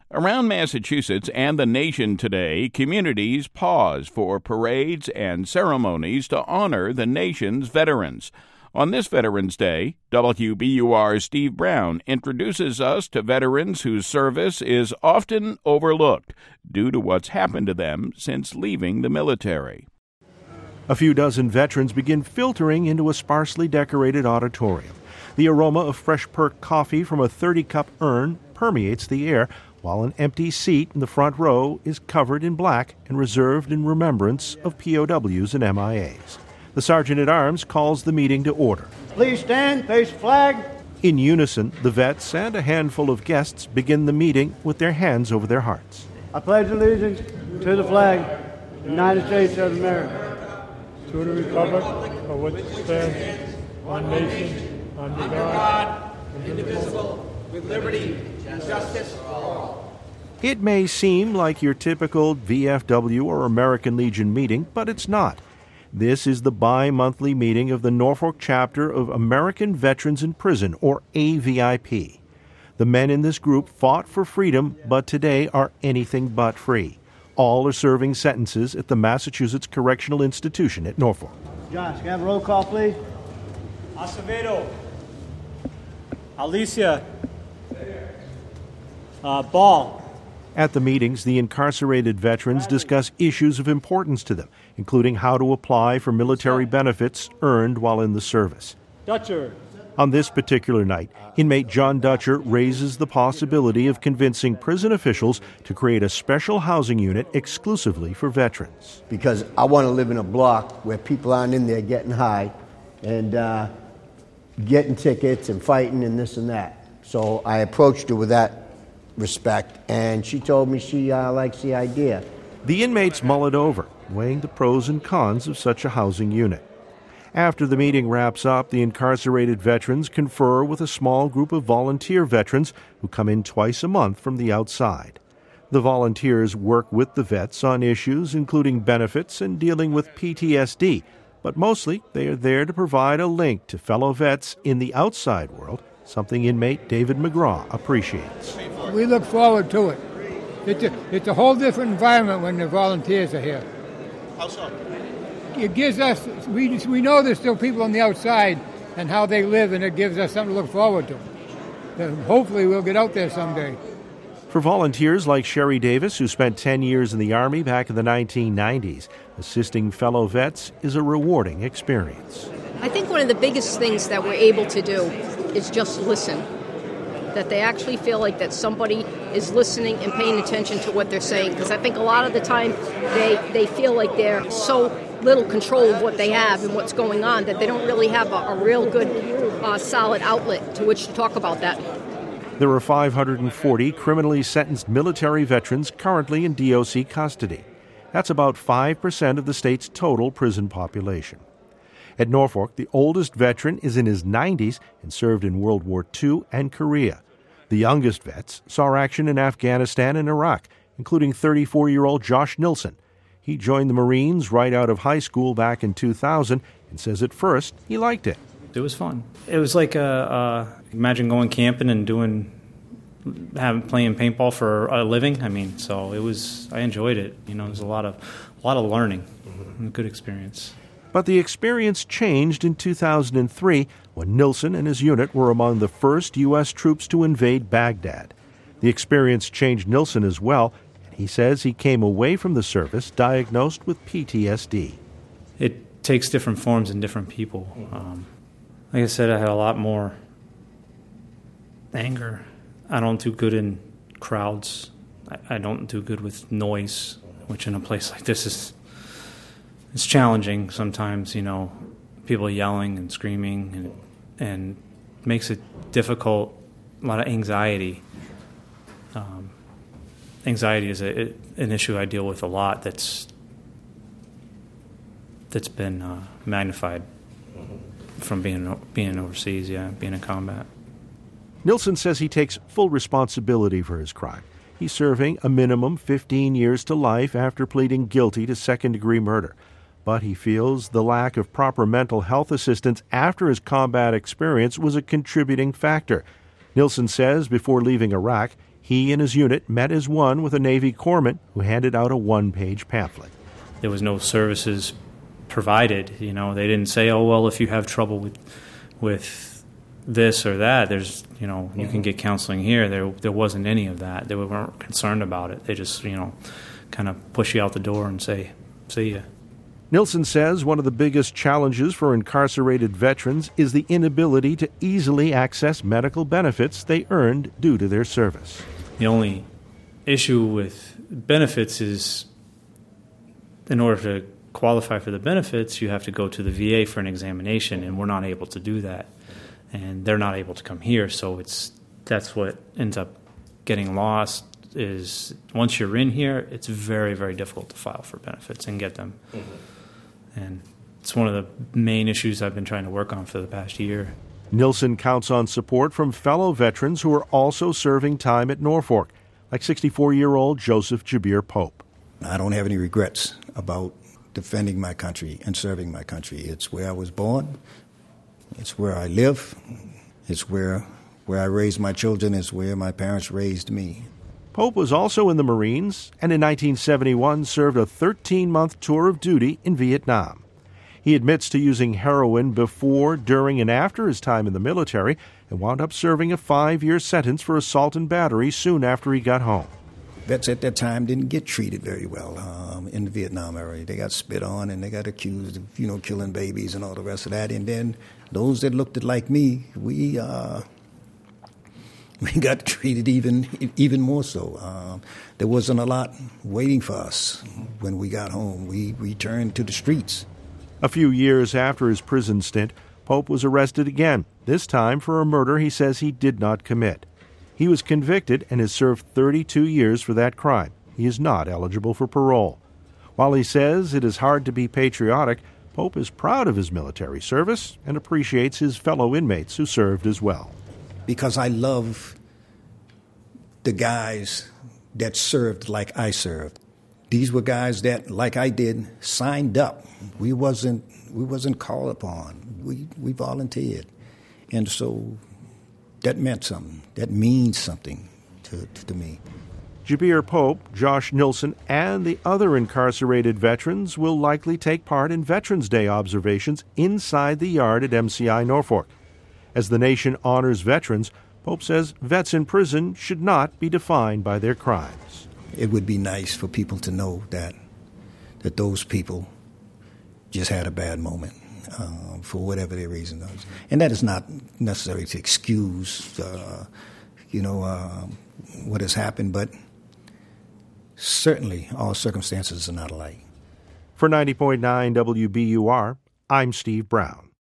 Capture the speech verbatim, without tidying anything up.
Around Massachusetts and the nation today, communities pause for parades and ceremonies to honor the nation's veterans. On this Veterans Day, W B U R's Steve Brown introduces us to veterans whose service is often overlooked due to what's happened to them since leaving the military. A few dozen veterans begin filtering into a sparsely decorated auditorium. The aroma of fresh perked coffee from a thirty-cup urn permeates the air, while an empty seat in the front row is covered in black and reserved in remembrance of P O Ws and M I As. The Sergeant-at-Arms calls the meeting to order. Please stand, face the flag. In unison, the vets and a handful of guests begin the meeting with their hands over their hearts. I pledge allegiance to the flag of the United States of America, to the republic for which it stands, one nation, under God, indivisible, with liberty and justice for all. It may seem like your typical V F W or American Legion meeting, but it's not. This is the bi-monthly meeting of the Norfolk chapter of American Veterans in Prison, or A V I P. The men in this group fought for freedom, but today are anything but free. All are serving sentences at the Massachusetts Correctional Institution at Norfolk. Josh, can I have a roll call, please? Acevedo. Alicia. Uh, Ball. At the meetings, the incarcerated veterans discuss issues of importance to them, including how to apply for military benefits earned while in the service. Dutcher. On this particular night, inmate John Dutcher raises the possibility of convincing prison officials to create a special housing unit exclusively for veterans. Because I want to live in a block where people aren't in there getting high and uh, getting tickets and fighting and this and that. So I approached her with that respect, and she told me she uh, likes the idea. The inmates mull it over, weighing the pros and cons of such a housing unit. After the meeting wraps up, the incarcerated veterans confer with a small group of volunteer veterans who come in twice a month from the outside. The volunteers work with the vets on issues including benefits and dealing with P T S D, but mostly they are there to provide a link to fellow vets in the outside world, something inmate David McGraw appreciates. We look forward to it. It's a, it's a whole different environment when the volunteers are here. How so? It gives us, we, we know there's still people on the outside and how they live, and it gives us something to look forward to. And hopefully we'll get out there someday. For volunteers like Sherry Davis, who spent ten years in the Army back in the nineteen nineties, assisting fellow vets is a rewarding experience. I think one of the biggest things that we're able to do is just listen. That they actually feel like that somebody is listening and paying attention to what they're saying. Because I think a lot of the time they, they feel like they're so little control of what they have and what's going on that they don't really have a, a real good, uh, solid outlet to which to talk about that. There are five hundred forty criminally sentenced military veterans currently in D O C custody. That's about five percent of the state's total prison population. At Norfolk, the oldest veteran is in his nineties and served in World War Two and Korea. The youngest vets saw action in Afghanistan and Iraq, including thirty-four-year-old Josh Nilsson. He joined the Marines right out of high school back in two thousand and says at first he liked it. It was fun. It was like uh, uh, imagine going camping and doing, having playing paintball for a living. I mean, so it was. I enjoyed it. You know, there's a lot of, a lot of learning, mm-hmm. a good experience. But the experience changed in two thousand three when Nilsson and his unit were among the first U S troops to invade Baghdad. The experience changed Nilsson as well, and he says he came away from the service diagnosed with P T S D. It takes different forms in different people. Um, like I said, I had a lot more anger. I don't do good in crowds. I, I don't do good with noise, which in a place like this is it's challenging sometimes, you know, people yelling and screaming and and makes it difficult, a lot of anxiety. Um, anxiety is a, an issue I deal with a lot that's that's been uh, magnified from being being overseas, yeah, being in combat. Nilsson says he takes full responsibility for his crime. He's serving a minimum fifteen years to life after pleading guilty to second-degree murder. But he feels the lack of proper mental health assistance after his combat experience was a contributing factor. Nilsson says before leaving Iraq, He and his unit met as one with a Navy corpsman who handed out a one-page pamphlet. There was no services provided. You know, they didn't say, oh, well, if you have trouble with with this or that, there's, you know, you can get counseling here. There there wasn't any of that. They weren't concerned about it. They just, you know, kind of push you out the door and say, see ya. Nilsen says one of the biggest challenges for incarcerated veterans is the inability to easily access medical benefits they earned due to their service. The only issue with benefits is, in order to qualify for the benefits, you have to go to the V A for an examination, and we're not able to do that. And they're not able to come here, so it's that's what ends up getting lost, is once you're in here, it's very, very difficult to file for benefits and get them. Mm-hmm. And it's one of the main issues I've been trying to work on for the past year. Nilsen counts on support from fellow veterans who are also serving time at Norfolk, like sixty-four-year-old Joseph Jabir Pope. I don't have any regrets about defending my country and serving my country. It's where I was born. It's where I live. It's where where I raised my children. It's where my parents raised me. Pope was also in the Marines and in nineteen seventy-one served a thirteen-month tour of duty in Vietnam. He admits to using heroin before, during, and after his time in the military and wound up serving a five-year sentence for assault and battery soon after he got home. Vets at that time didn't get treated very well um, in the Vietnam era. They got spit on and they got accused of, you know, killing babies and all the rest of that. And then those that looked like me, we uh, we got treated even even more so. Um, there wasn't a lot waiting for us when we got home. We returned to the streets. A few years after his prison stint, Pope was arrested again, this time for a murder he says he did not commit. He was convicted and has served thirty-two years for that crime. He is not eligible for parole. While he says it is hard to be patriotic, Pope is proud of his military service and appreciates his fellow inmates who served as well. Because I love the guys that served like I served. These were guys that, like I did, signed up. We wasn't we wasn't called upon. We we volunteered, and so that meant something. That means something to, to, to me. Jabir Pope, Josh Nilsen, and the other incarcerated veterans will likely take part in Veterans Day observations inside the yard at M C I Norfolk. As the nation honors veterans, Pope says vets in prison should not be defined by their crimes. It would be nice for people to know that that those people just had a bad moment uh, for whatever their reason was. And that is not necessary to excuse, uh, you know, uh, what has happened, but certainly all circumstances are not alike. For ninety point nine W B U R, I'm Steve Brown.